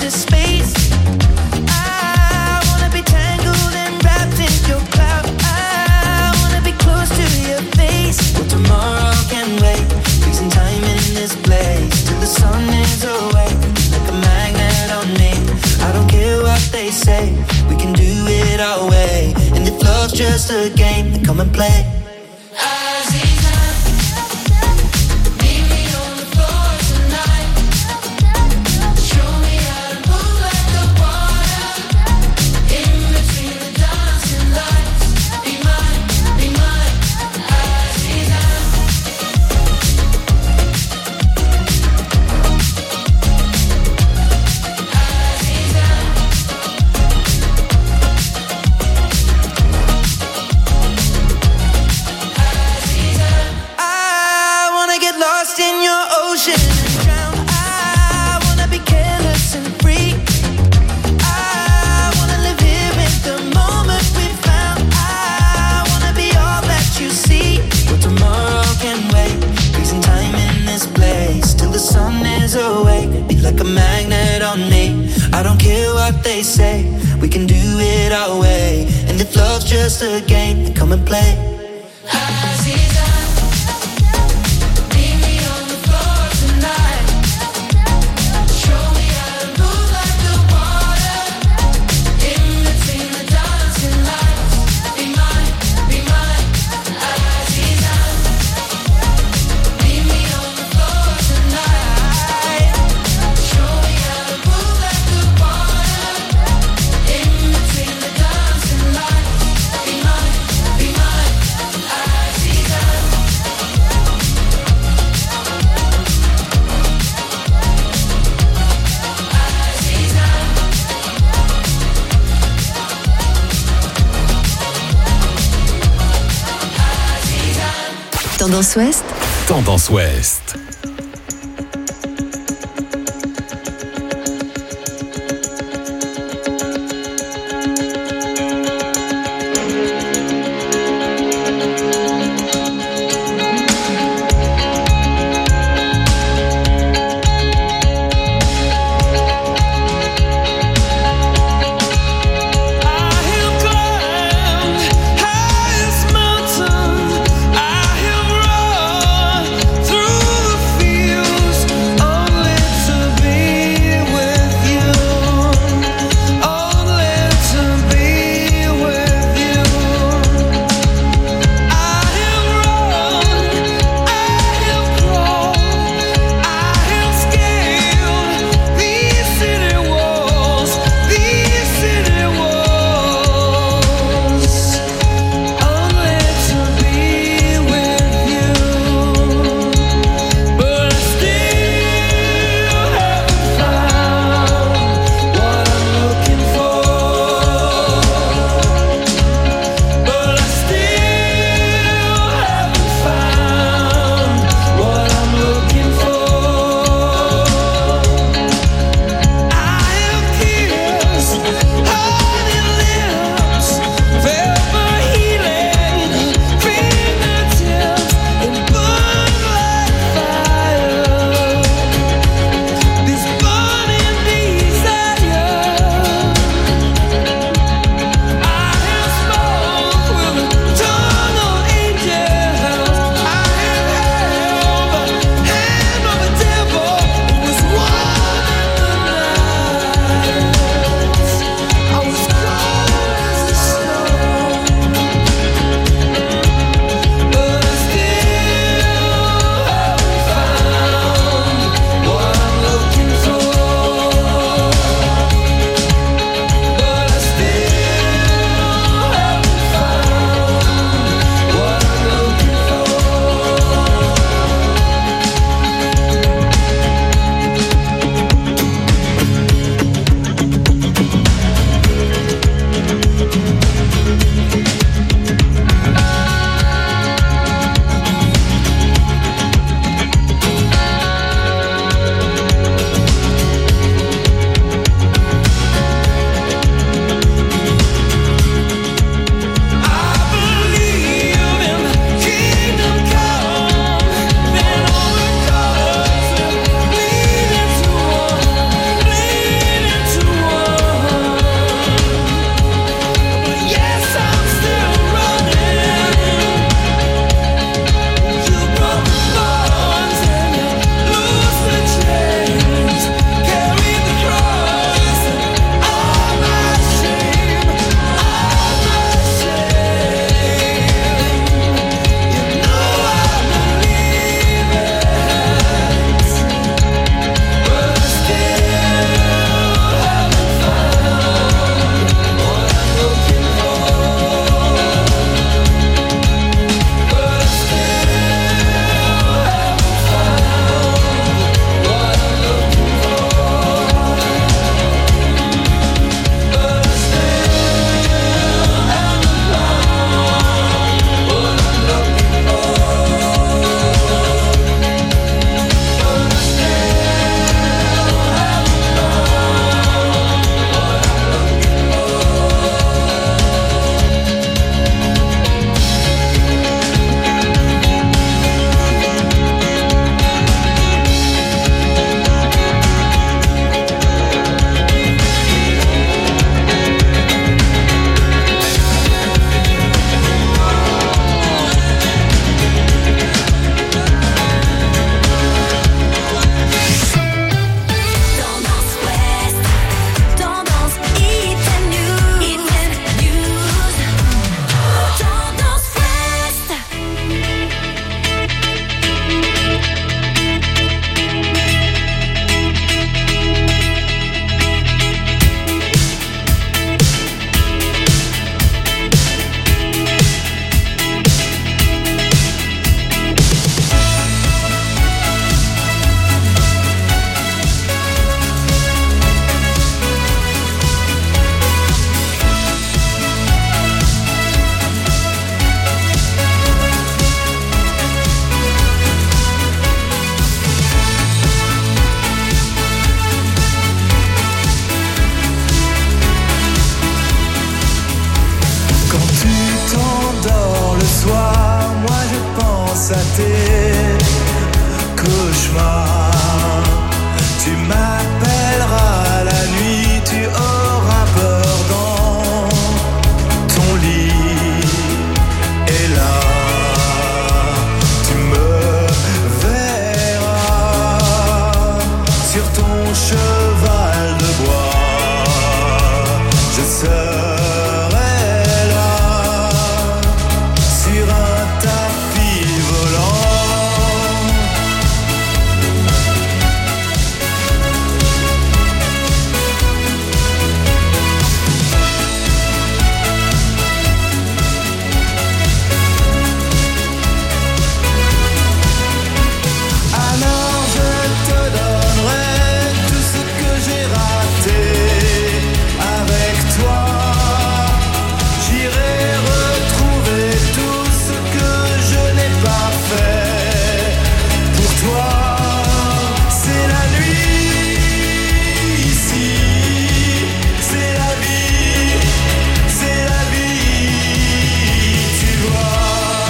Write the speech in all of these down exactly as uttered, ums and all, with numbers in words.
into space. I wanna be tangled and wrapped in your cloud. I wanna be close to your face. Well, tomorrow can wait. Freezing time in this place till the sun is away. Like a magnet on me. I don't care what they say. We can do it our way. And if love's just a game, then come and play. They say we can do it our way, and if love's just a game, then come and play. Tendance Ouest. Tendance Ouest. Through the pense à tes cauchemars. Tu m'appelleras la nuit, tu auras peur dans ton lit. Et là, tu me verras sur ton cheval de bois. Je serai là sur un tapis volant. Alors je te donnerai tout ce que j'ai raté avec toi. J'irai retrouver tout ce que je n'ai pas fait pour toi. C'est la nuit ici, c'est la vie, c'est la vie, tu vois.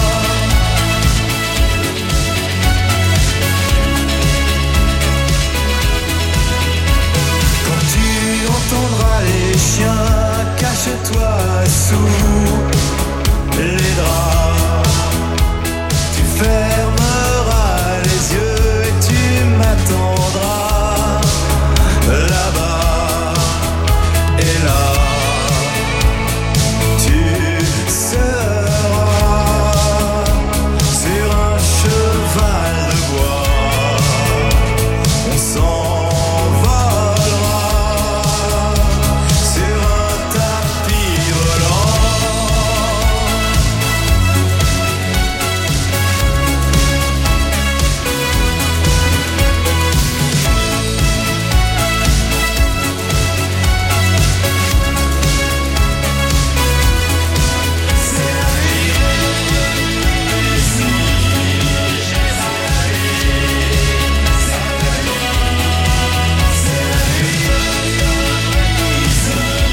Quand tu entendras les chiens, cache-toi sous les draps. Tu fermeras les yeux et tu m'attendras là-bas. Et là, tu seras sur un cheval de bois. On s'envolera sur un tapis volant. C'est la vie ici, c'est la vie, c'est la vie, c'est la vie ici, c'est la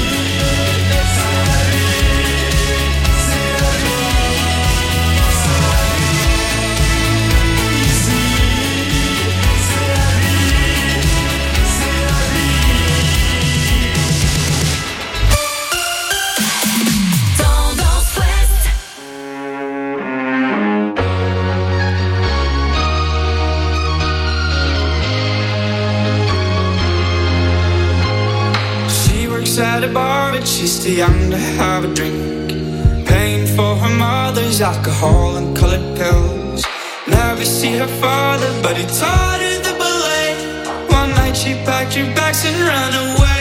vie, c'est la vie ici, c'est la vie, c'est la vie. Tendance Ouest. She works at a bar, but she's too young to have a drink. Paying for her mother's alcohol and colored pills. Never see her father, but he taught her the ballet. One night she packed her bags and ran away.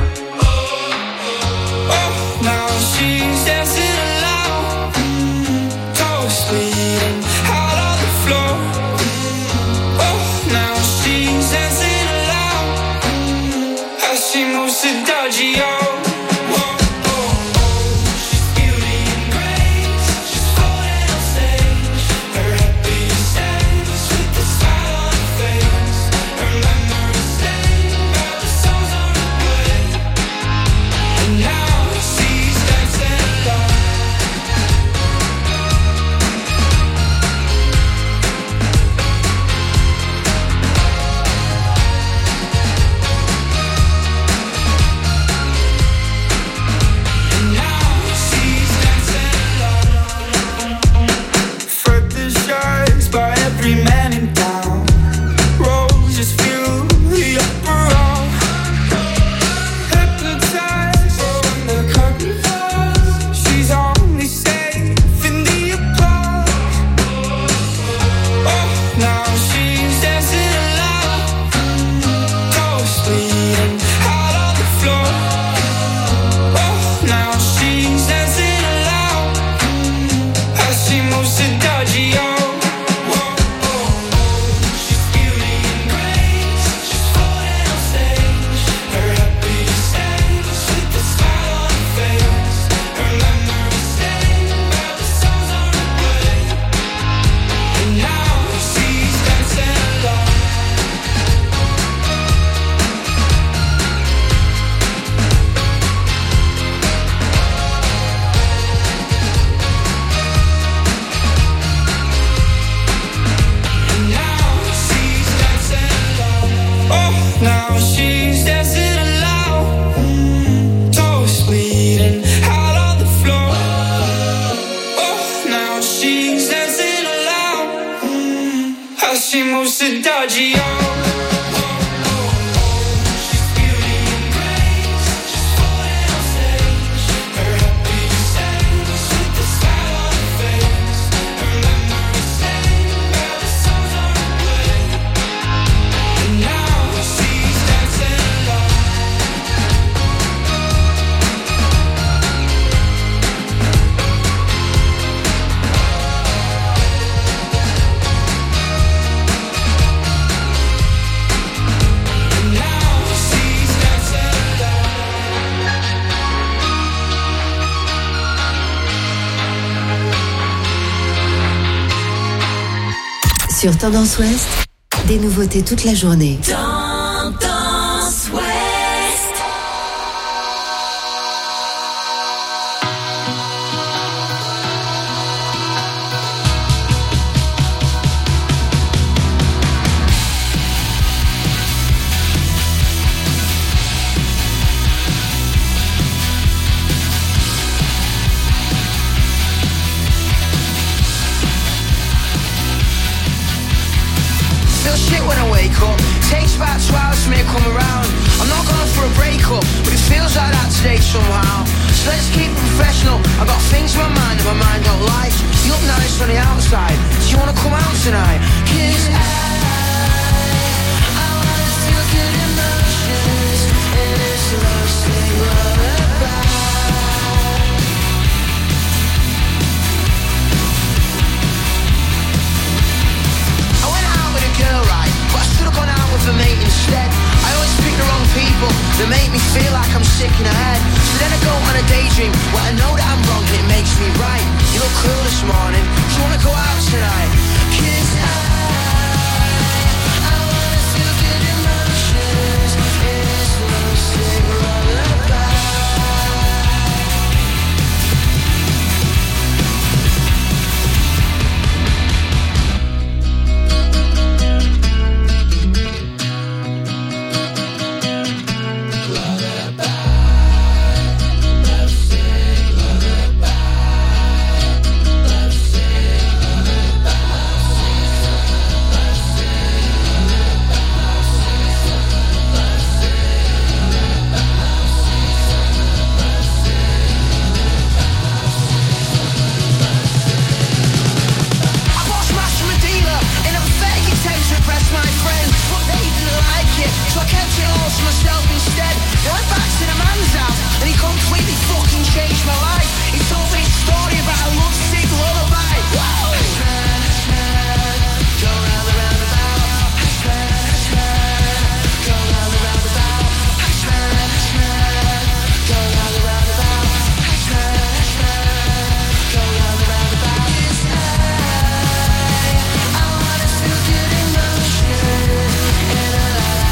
Oh, now she's dancing alone, mm, toes bleeding out on the floor. Oh, now she's dancing alone, mm, as she moves to Dodgy-O. Whoa, oh, oh, she's beauty and grace. She's floating on stage. Her happiest days with the smile on her face. Her memories stay while the songs on replay. And now she's dancing alone. Sur Tendance Ouest, des nouveautés toute la journée. Tendance Ouest. Shit when I wake up, takes about two hours for me to come around. I'm not going for a breakup, but it feels like that today somehow. So let's keep it professional. I've got things in my mind that my mind don't like. You look nice on the outside, do you wanna come out tonight? 'Cause I, I wanna feel good emotions in this love sing lullaby. I went out with a girl, right, but I should've gone out with a mate instead. I always pick the wrong people that make me feel like I'm sick in the head. So then I go on a daydream where I know that I'm wrong and it makes me right. You look cool this morning, do you wanna go out tonight? 'Cause I, I wanna feel good emotions in this love sing lullaby. So I kept it all to myself instead. I went back to the man's house and he completely fucking changed my life. He told me a story about a lovesick lullaby. Whoa! I swear, I swear, go round the roundabout. I swear, I swear, go round the roundabout. I swear, I swear, go round the roundabout. I swear, I swear, go round the roundabout. 'Cause I, I wanna feel good emotions in a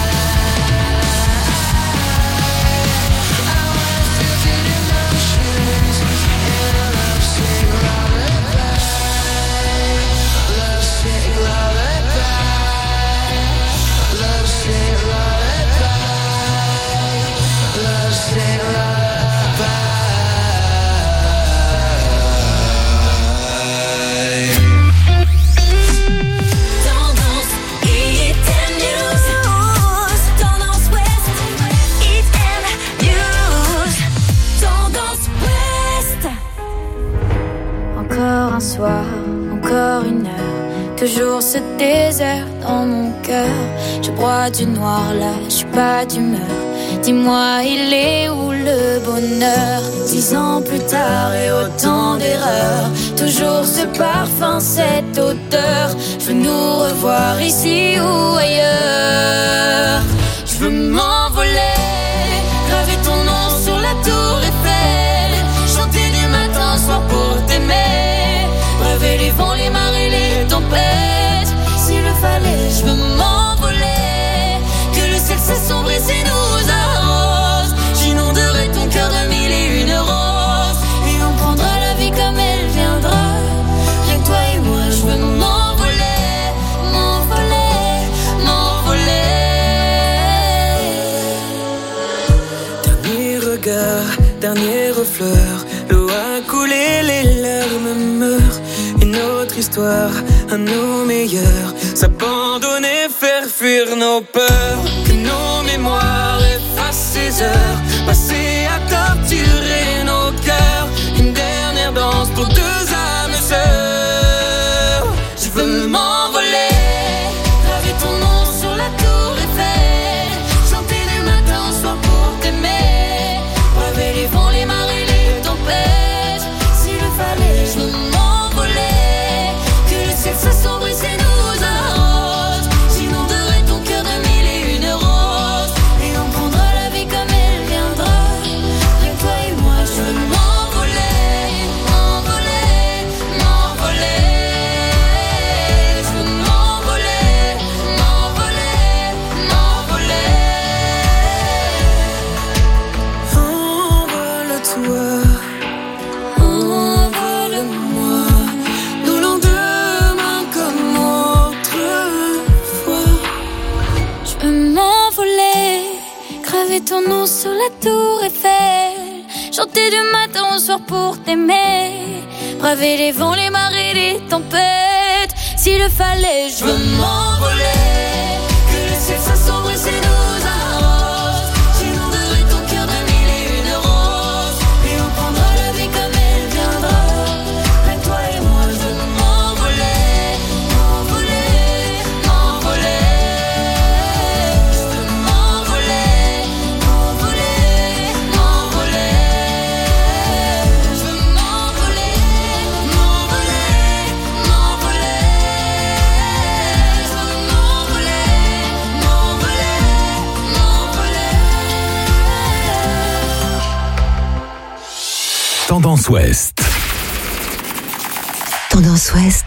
Encore un soir, encore une heure, toujours ce désert dans mon cœur. Je bois du noir là, je suis pas d'humeur. Dis-moi, il est où le bonheur? Dix ans plus tard et autant d'erreurs, toujours ce parfum, cette odeur. Je veux nous revoir ici ou ailleurs. Je veux m'envoler, graver ton nom sur la tour Eiffel, chanter du matin au soir pour t'aimer, braver les vents, les marées, les tempêtes. S'il le fallait, je veux m'envoler, que le ciel s'assombrisse et nous arrose. J'inonderai ton cœur de mille et une roses, et on prendra la vie comme elle viendra. Rien que toi et moi, je veux m'envoler, m'envoler, m'envoler. Dernier regard, dernière fleur, l'eau a coulé, les larmes meurent. Une autre histoire, à nos meilleurs, s'abandonner, faire fuir nos peurs. Que nos mémoires effacent ces heures passées à torturer nos cœurs. Une dernière danse pour deux âmes sœurs. Je veux m'envoler, graver ton nom sur la tour Eiffel, chanter du matin au soir pour t'aimer, braver les vents, les marées, les tempêtes. S'il le fallait, je veux m'envoler, que le ciel s'assombrisse et nous arrose. J'inonderai ton cœur de mille et une roses, et on prendra la vie comme elle viendra. la tour Eiffel, chanter du matin au soir pour t'aimer, braver les vents, les marées, les tempêtes. S'il le fallait, je veux m'envoler, que le ciel s'assombrisse et nous arrose, j'inonderai ton cœur de mille et une roses, et on prendra la vie comme elle viendra. Avec toi et moi, je veux m'envoler, m'envoler, m'envoler. Je veux m'envoler, m'envoler, m'envoler. Je veux m'envoler, m'envoler, m'envoler. Je veux m'envoler, m'envoler, m'envoler. Tendance Ouest. Tendance Ouest.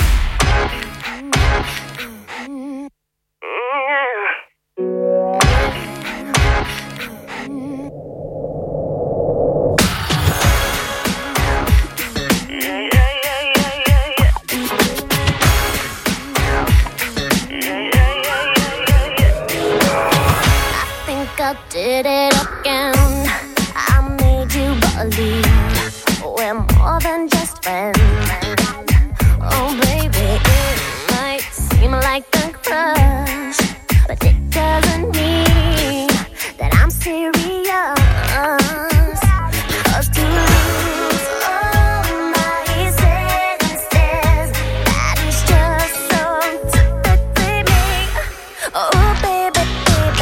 I did it again. I made you believe we're more than just friends. Oh baby, it might seem like a crush, but it doesn't mean that I'm serious. 'Cause to lose all my senses, that is just so typically me. Oh baby, baby.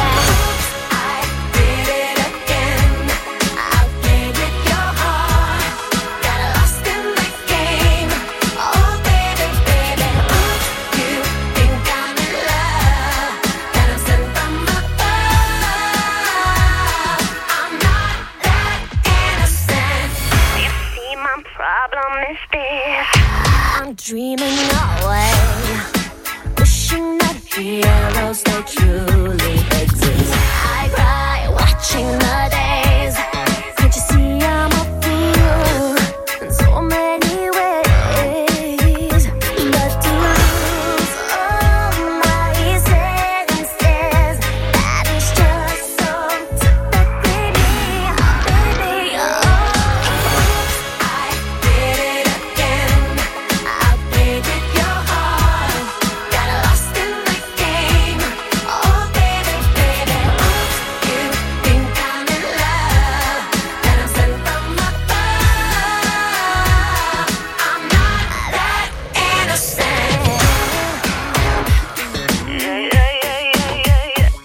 I'm dreaming away, wishing that heroes they truly exist. I cry watching the days. Can't you see I'm a fool in so many ways? But to lose all my senses, that is just so typically me, baby. Oh, I did it again. I played with your heart, got lost in the game. Oh baby, baby, you think I'm in love, that I'm sent from above. I'm not that innocent. Yeah, yeah, yeah, yeah, yeah, yeah.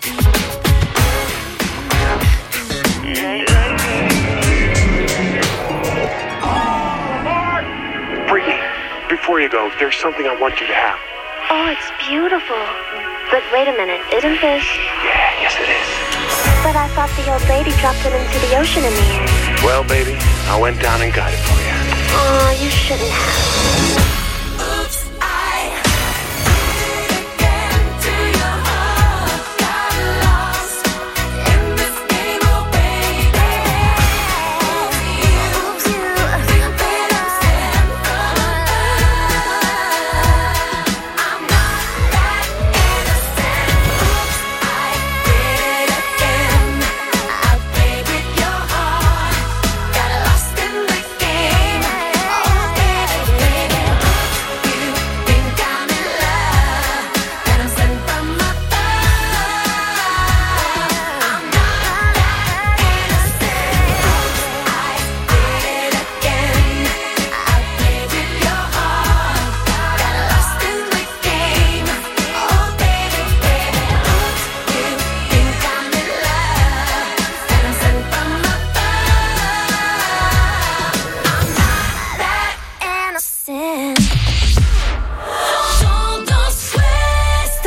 Bree, before you go, there's something I want you to have. Oh, it's beautiful. But wait a minute, isn't this? Yeah, yes it is. But I thought the old lady dropped it into the ocean in the end. Well, baby, I went down and got it for you. Oh, you shouldn't have. Oops, I did it again to your heart. Got lost in this game, oh baby. Oops, you think that I'm sent from above. I'm not that innocent. Oops, I did it again. I played with your heart, got lost in the game. Oh baby, baby, you think I'm in love, that I'm sent from above. I'm not that innocent. Oops, I did it again. I played with your heart, got lost in the game. Oh baby, baby, you think I'm in love, that I'm sent from above. I'm not that Innocent. Tendance Ouest.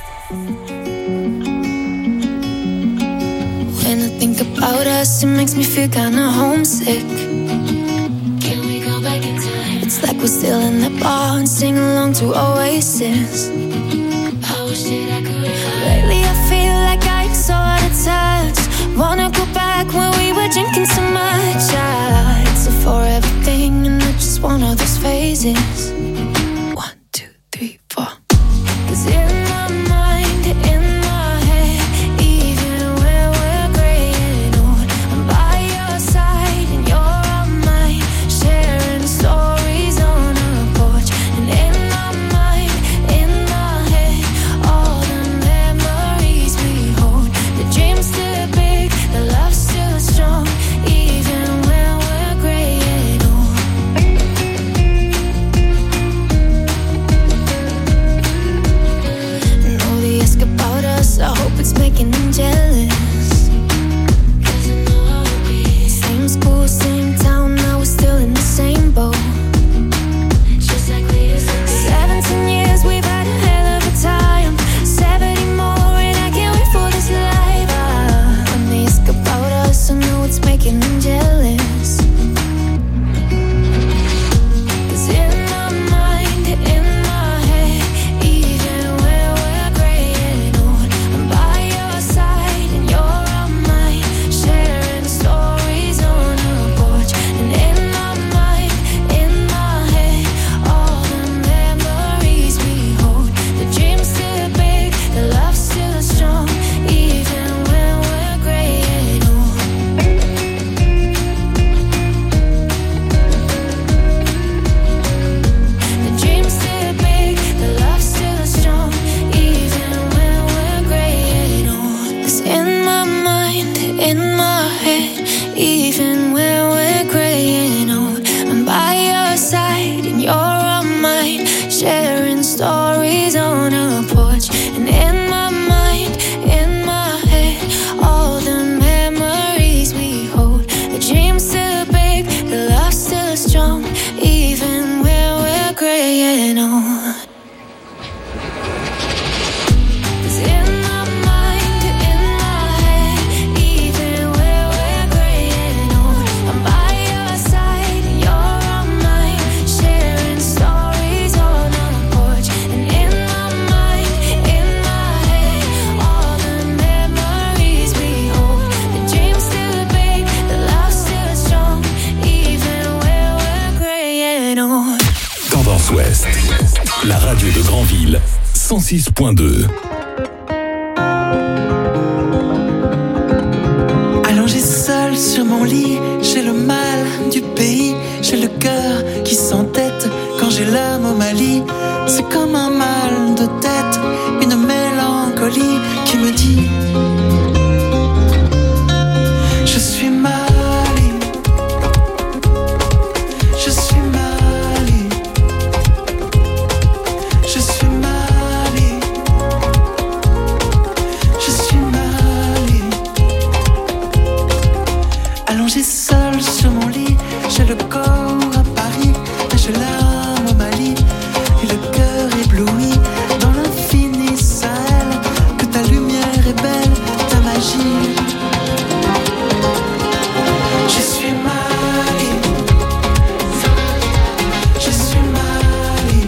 When I think about us, it makes me feel kinda homesick. Can we go back in time? It's like we're still in the bar and sing along to Oasis. I wish that I could. Lately I feel like I'm so out of touch. Wanna go back when we were drinking so much. Ah, it's a forever thing and I just want all those phases. One, two, three, four. 'Cause in my mind, in my head, even when we're graying old, Tendance Ouest, la radio de Granville, cent six point deux. Allongé seul sur mon lit, j'ai le mal du pays, j'ai le cœur qui s'entête quand j'ai l'âme au Mali. C'est comme un mal de tête, une mélancolie qui me dit je suis Mali, je suis Mali, je suis Mali, je suis Mali. Allongé seul sur mon lit, j'ai le corps à Paris, et j'ai l'âme au Mali, et le cœur ébloui dans l'infini Sahel. Que ta lumière est belle, ta magie. Je suis Mali, je suis Mali,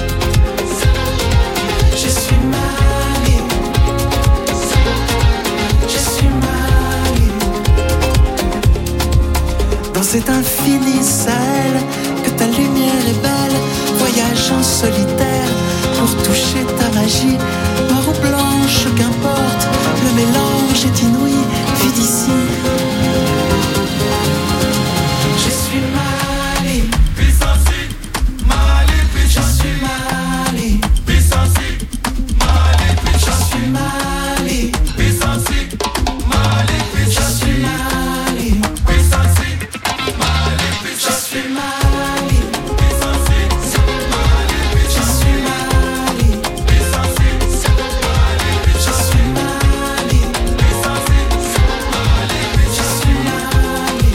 je suis Mali, je suis Mali. Dans cet infini Sahel, que ta lumière est belle, voyage en solitaire pour toucher ta magie. Noire ou blanche, qu'importe, le mélange est inouï, vu d'ici. Je suis Mali, Mali, je suis Mali, Mali, je suis Mali, Mali, je suis Mali, je suis Mali, je suis Mali, je suis Mali, je suis Mali.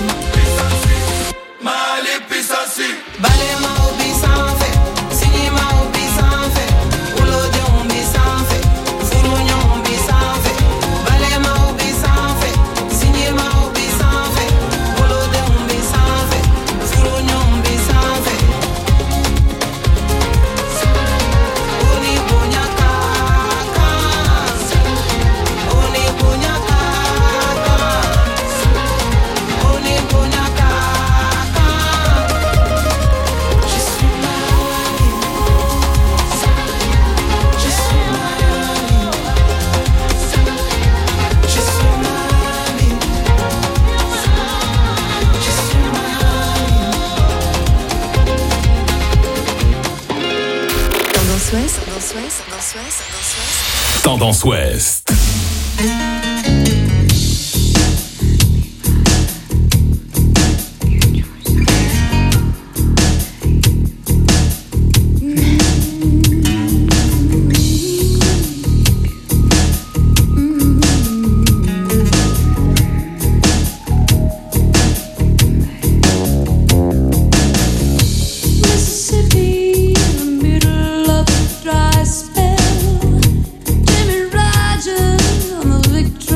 Mali pisasi, Bale ma obi sanfe, sini ma obi sanfe, ulo de umbi sanfe, furu nyombi sanfe. Bale ma obi sanfe, sini ma obi sanfe, ulo de umbi sanfe, furu nyombi sanfe. Uni punya kaka, uni punya kaka, uni punya kaka. Je suis Mali, je suis Mali, je suis Mali, je suis Mali. Tendance Ouest, Tendance Ouest, Tendance Ouest, Tendance Ouest. Tendance Ouest. Mississippi, in the middle of a dry spell. Jimmy Rogers on the Victory.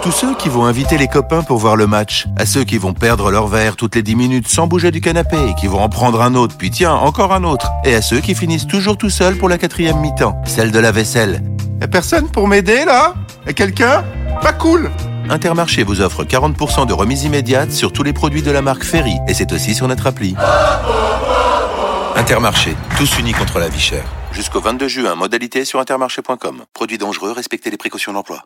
tous ceux qui vont inviter les copains pour voir le match, à ceux qui vont perdre leur verre toutes les dix minutes sans bouger du canapé et qui vont en prendre un autre, puis tiens, encore un autre, et à ceux qui finissent toujours tout seuls pour la quatrième mi-temps, celle de la vaisselle. Y'a personne pour m'aider là? Y'a quelqu'un? Pas cool! Intermarché vous offre quarante pour cent de remise immédiate sur tous les produits de la marque Ferry, et c'est aussi sur notre appli. Intermarché, tous unis contre la vie chère. Jusqu'au vingt-deux juin, modalité sur intermarché point com. Produits dangereux, respectez les précautions d'emploi.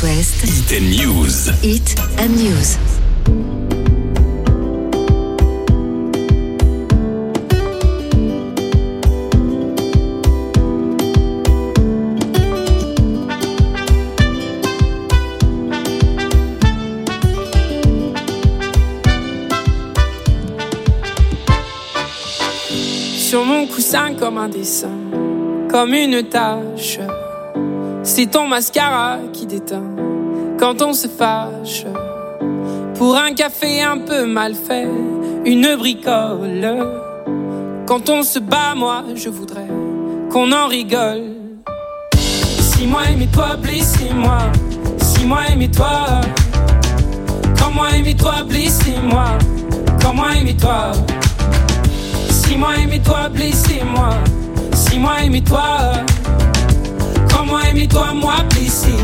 West. Hit and News. Hit and News. Sur mon coussin comme un dessin, comme une tache. C'est ton mascara qui déteint quand on se fâche. Pour un café un peu mal fait, une bricole. Quand on se bat, moi je voudrais qu'on en rigole. Si moi aimez-toi, blessez-moi. Si moi aimez-toi. Quand moi aimez-toi, blessez-moi. Quand moi aimez-toi. Si moi aimez-toi, blessez-moi. Si moi aimez-toi. Quand moi aimez-toi, moi blessez-moi.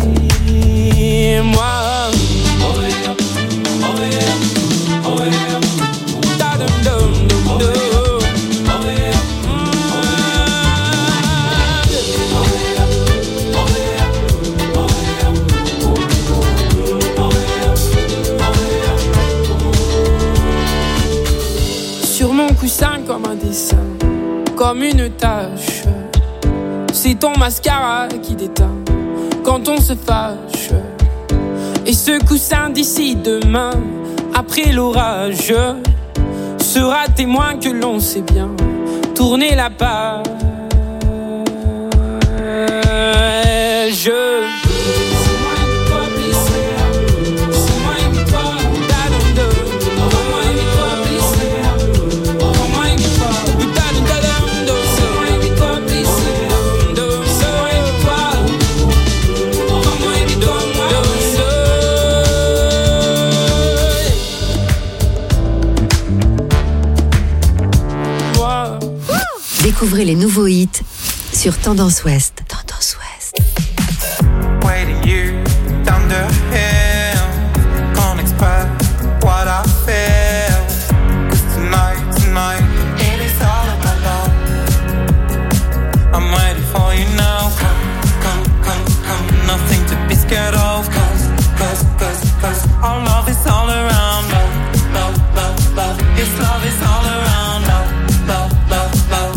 Oh yeah, oh yeah, oh yeah. Da dum dum dum dum. Oh yeah, oh yeah. Sur mon coussin comme un dessin, comme une tache. C'est ton mascara qui déteint quand on se fâche. Et ce coussin d'ici demain, après l'orage, sera témoin que l'on sait bien tourner la page. Découvrez les nouveaux hits sur Tendance Ouest. Tendance Ouest. Waiting you down the hill, can't express what I feel. 'Cause tonight, tonight, it is all about love. I'm waiting for you now. Come, come, come, come, nothing to be scared of. Cause, cause, cause, cause our love is all around. Love, love, love, love. This love is all around. Love, love, love, love.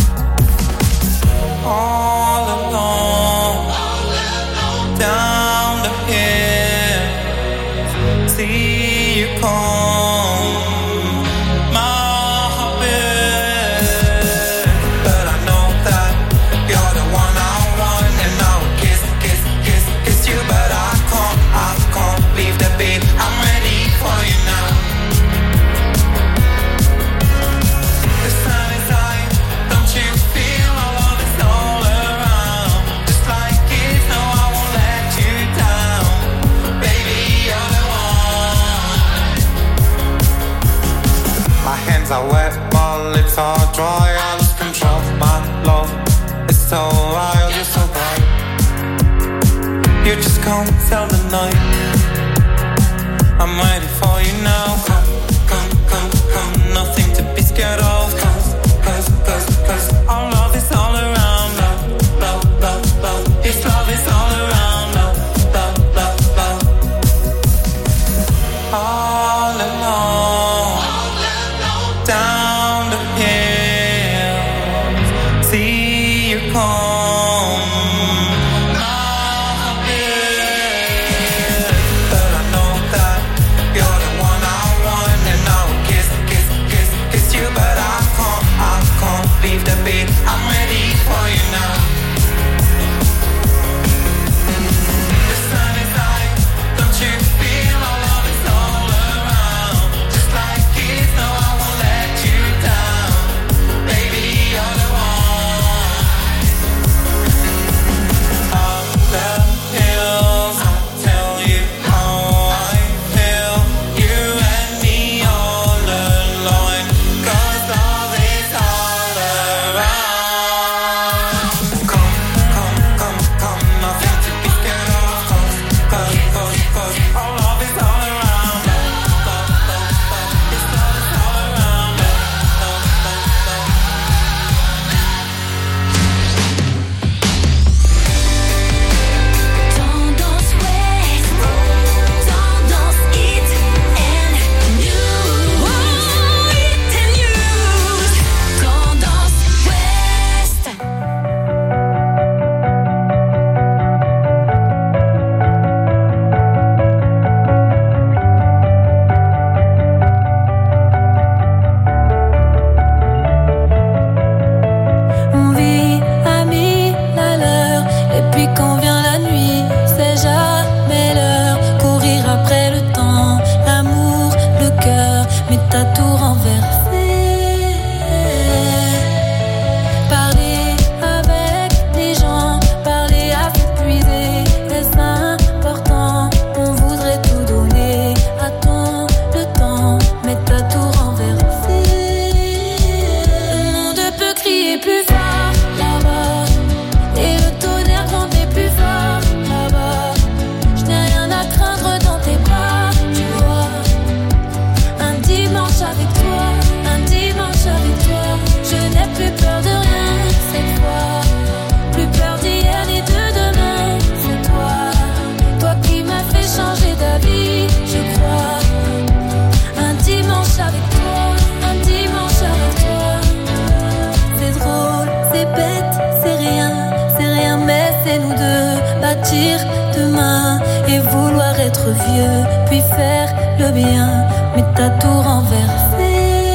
All alone, down the hill, see you come, my heart beats. But I know that you're the one I want, and I will kiss, kiss, kiss, kiss you. But I can't, I can't leave the beat. I'm ready for you now. The sun is high, don't you feel our love is all around? Just like kids, no, I won't let you down. Baby, you're the one. My hands are wet, my lips are dry. I lose control, my love is so wild, you're so bright. You just can't tell the night. I'm ready for you now. Come, come, come, come, nothing to be scared of. Cause, cause, cause, cause our love is all around. Love, love, love, love. This love is all around. Love, love, love, love. All alone, down the hill, see you come. My heart beats. But I know that you're the one I want, and I will kiss, kiss, kiss, kiss you. But I d'être vieux, puis faire le bien, mais t'as tout renversé.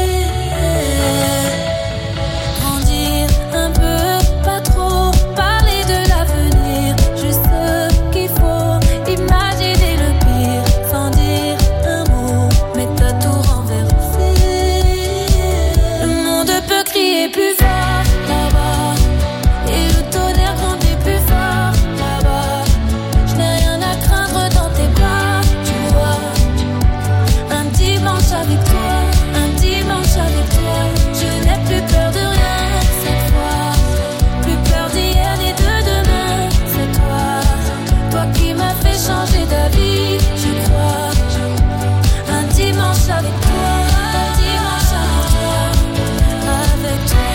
Grandir un peu, pas trop, parler de l'avenir, juste ce qu'il faut, imaginer le pire, sans dire un mot, mais t'as tout renversé. Le monde peut crier plus fort là-bas, et le tonnerre grandit plus fort là-bas. Je n'ai rien à craindre dans tes bras, tu vois. Un dimanche avec toi, un dimanche avec toi, je n'ai plus peur de rien cette fois. Plus peur d'hier ni de demain, c'est toi. Toi qui m'as fait changer d'avis, je crois. Un dimanche avec toi, un dimanche avec toi, avec toi.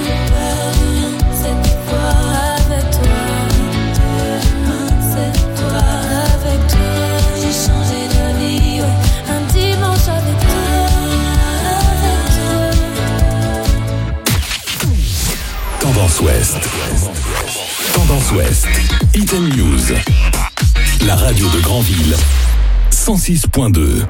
Cette fois avec toi, cette fois avec toi, j'ai changé d'avis, ouais. Un dimanche avec toi, avec toi. Tendance Ouest. Tendance Ouest. Hit and News. La radio de Granville. cent six point deux.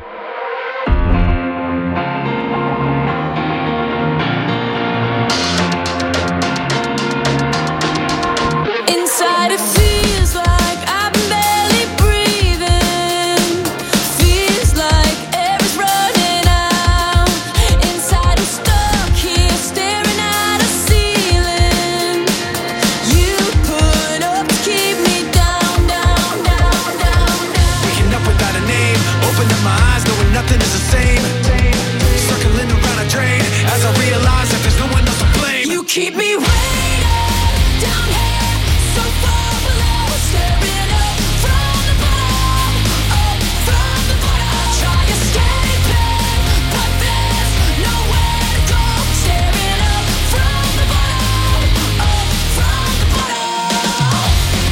Inside it feels like I'm barely breathing. Feels like air's running out. Inside I'm stuck here staring at a ceiling. You put up to keep me down, down, down, down, down. Waking up without a name, opening my eyes, knowing nothing is the same. Circling around a drain, as I realize that there's no one else to blame. You keep me waiting down here, so far below, staring up from the bottom, up from the bottom. I try escaping, but there's nowhere to go. Staring up from the bottom, up from the bottom.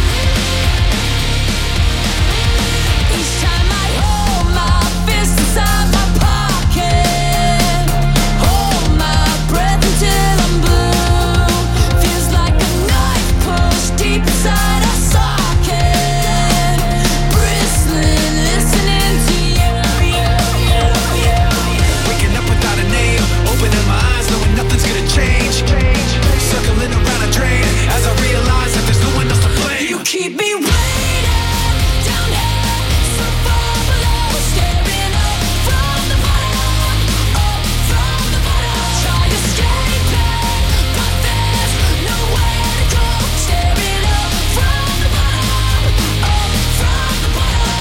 Each time I hold my fist inside my pocket, hold my breath until I'm blue. Feels like a knife pushed deep inside a socket, bristling, listening to you, you, you, you, you. Waking up without a name, opening my eyes, knowing nothing's gonna change. Circling around a drain, as I realize that there's no one else to blame. You keep me waiting down here, so far below, staring up from the bottom, up from the bottom. Try escaping, but there's nowhere to go. Staring up from the bottom, up from the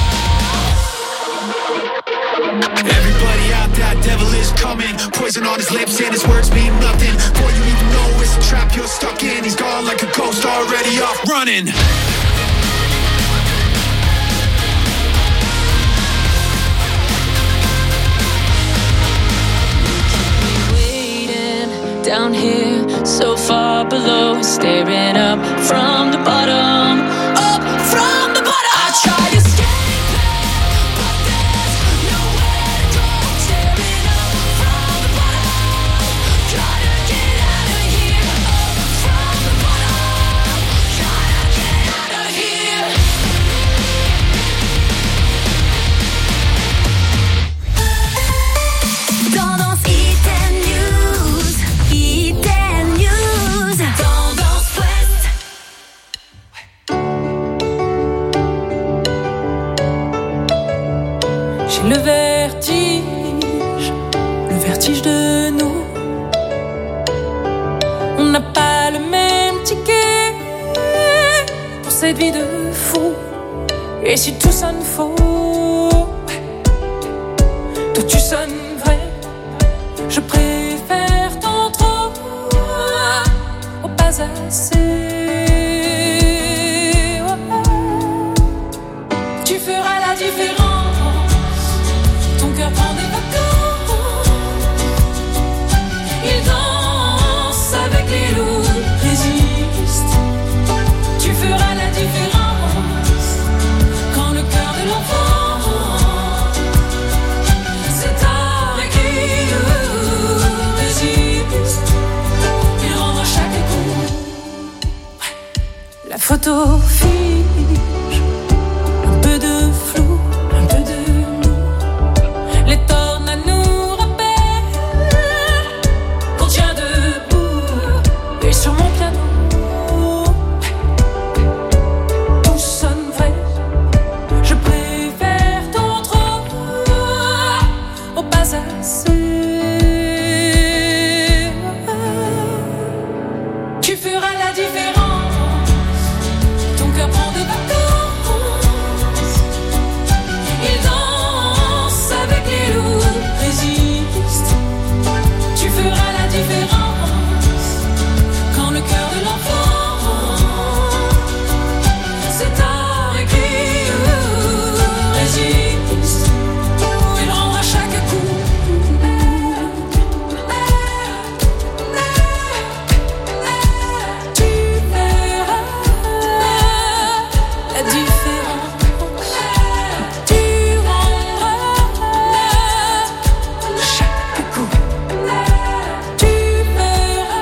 bottom. Everybody out there, devil is coming. Poison on his lips and his words mean nothing. Before you even know it's a trap you're stuck in. He's gone like a ghost, already off running. Waiting down here, so far below, staring up from the bottom, up from the bottom. I try escaping, but there's nowhere to go. Staring up from the bottom, gotta get out of here. Up from the bottom, gotta get out of here. Tendance Hit and News, Hit and News, Tendance Ouest. J'ai le vertige, le vertige de nous. On n'a pas le même ticket pour cette vie de fou. Et si tout sonne faux, toi tu sonnes vrai. Je préfère ton trop au pas assez. Tu feras la différence. Ton cœur prend des vacances. Il danse avec les loups, résiste. Tu feras la différence. Quand le cœur de l'enfant c'est avec qui résiste. Il rend à chaque coup. La photo fige, un peu de flou, un passer. Tu feras la différence. Ton cœur prend des vacances. Il danse avec les loups, résiste. Tu feras la différence. Quand le cœur de l'enfant s'est arrêté, résiste. Il rendra chaque coup. Tu verras la différence. Tu rendras chaque coup. Tu verras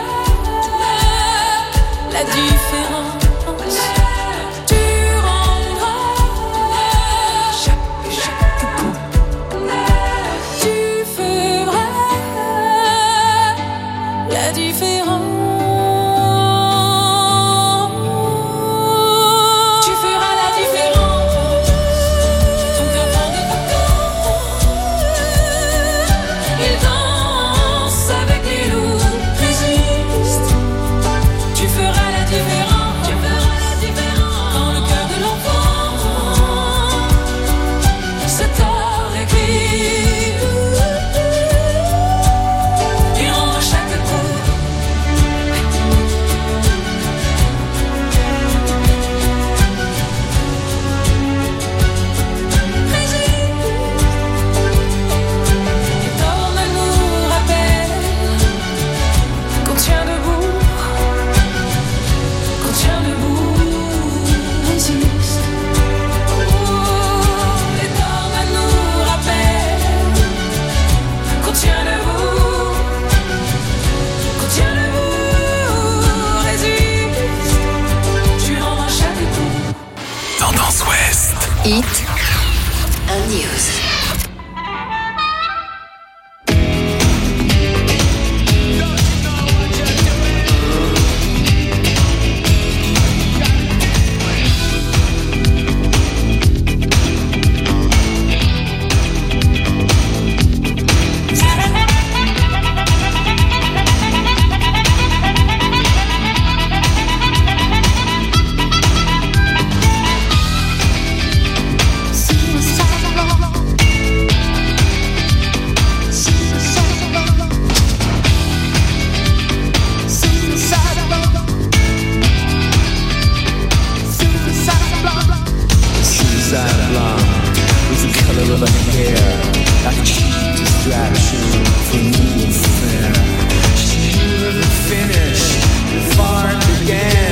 la différence. Tu rendras chaque, chaque coup. Tu feras la différence. Tu feras la différence. Ton cœur prend des vacances. Il danse avec les loups, résiste. Tu feras la différence. Tu feras la différence. Quand le cœur de l'enfant s'est arrêté, il rendra chaque coup. Et ton amour rappelle qu'on tient debout, qu'on tient debout, résiste. Et ton amour rappelle qu'on tient debout, qu'on tient debout, résiste. Tu rendras chaque coup. Tendance Ouest. Hit and News. Suicide blonde was the color of her hair, like a cheap distraction for new affair. She knew the finish before it began.